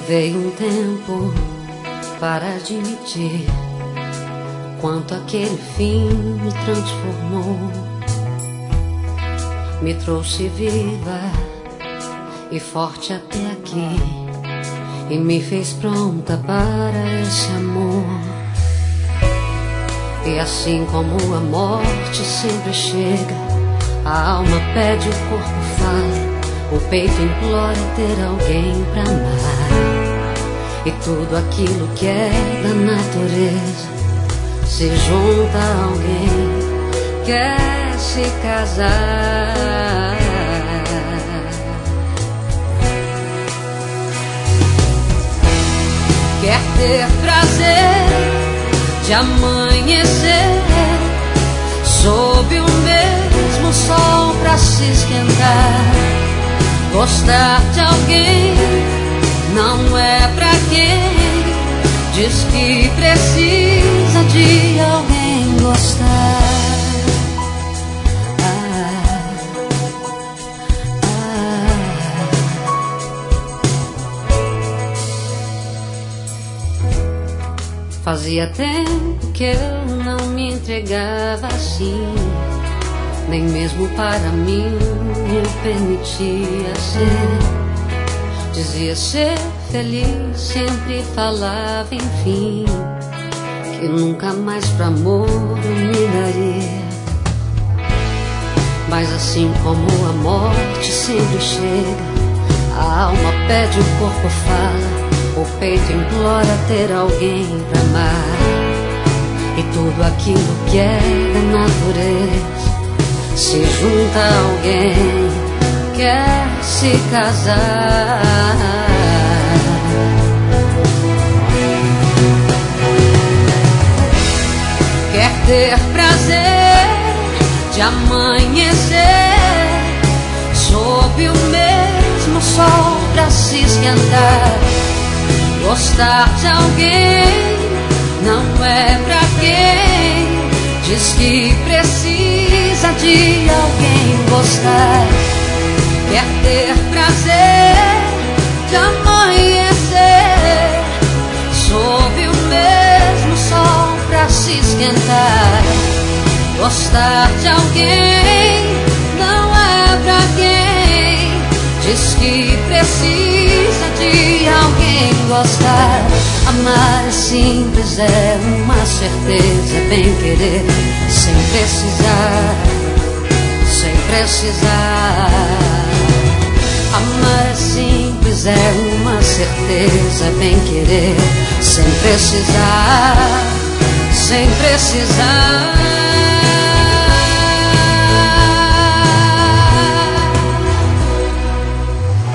Levei um tempo para admitir quanto aquele fim me transformou, me trouxe viva e forte até aqui, e me fez pronta para esse amor. E assim como a morte sempre chega, a alma pede, o corpo fala, o peito implora ter alguém pra amar. E tudo aquilo que é da natureza se junta a alguém, quer se casar. Quer ter prazer de amanhecer sob o mesmo sol pra se esquentar. Gostar de alguém não é pra quem diz que precisa de alguém gostar. Fazia tempo que eu não me entregava assim, nem mesmo para mim eu permitia ser. Dizia ser feliz, sempre falava enfim, que nunca mais pra amor eu me daria. Mas assim como a morte sempre chega, a alma pede, o corpo fala, o peito implora ter alguém pra amar. E tudo aquilo que é da natureza se junta a alguém, quer se casar. Quer ter prazer de amanhecer sob o mesmo sol pra se esquentar. Gostar de alguém não é pra quem diz que precisa de alguém gostar. Quer ter prazer de amanhecer sob o mesmo sol pra se esquentar. Gostar de alguém não é pra quem diz que precisa de alguém gostar. Amar é simples, é uma certeza, é bem querer, sem precisar, sem precisar. Amar é simples, é uma certeza, é bem querer, sem precisar, sem precisar.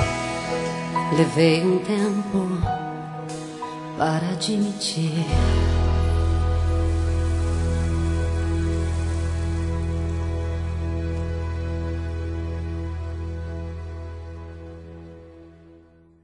Levei um tempo para admitir